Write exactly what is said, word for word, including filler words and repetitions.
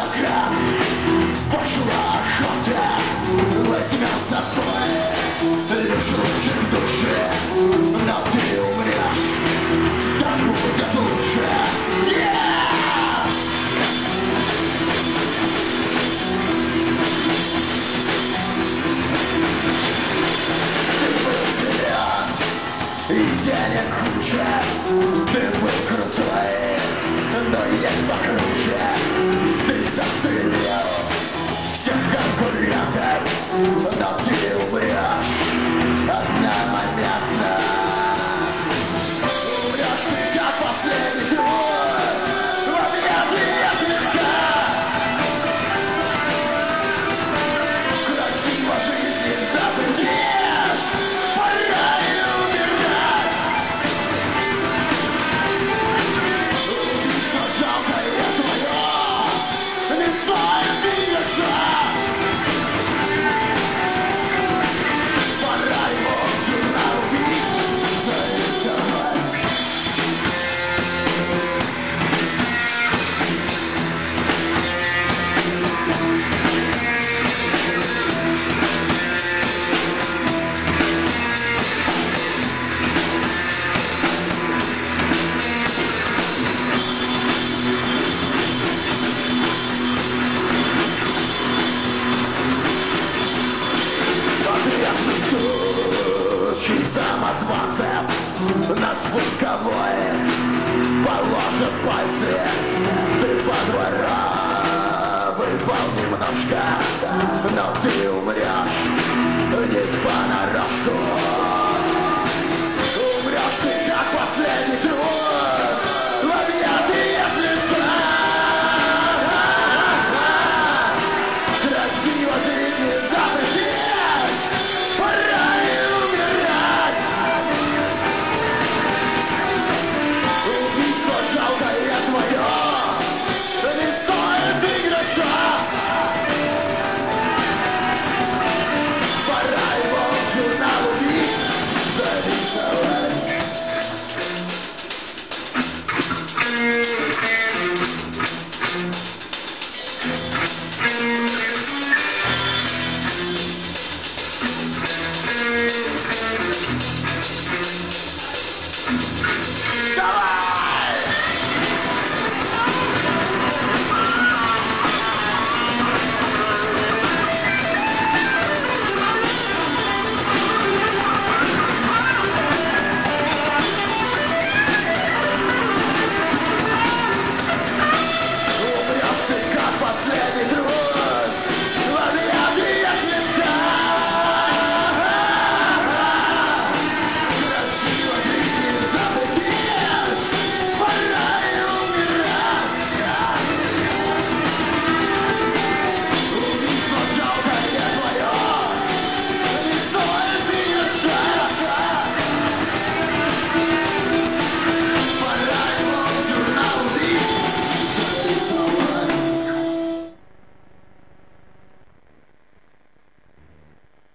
пока пошла охота, возьмем с собой лишь руки в душе, но ты умрешь, так будет лучше. Yeah! Ты был силен, и денег куча, ты был крутой, но есть покруче. Ты застрелил всех конкурентов, но ты умрешь одномоментно. Умрешь ты как последний твой в объятиях века. Красиво жизни запретишь, пора и умирать. Убийство жалкое твое не стоит двигаться. Пора его нарубить, зарисовать. Потрясный случай самозванцев на спусковой положат пальцы. Ты по двора выпал немножко, но ты умрешь не понарошку.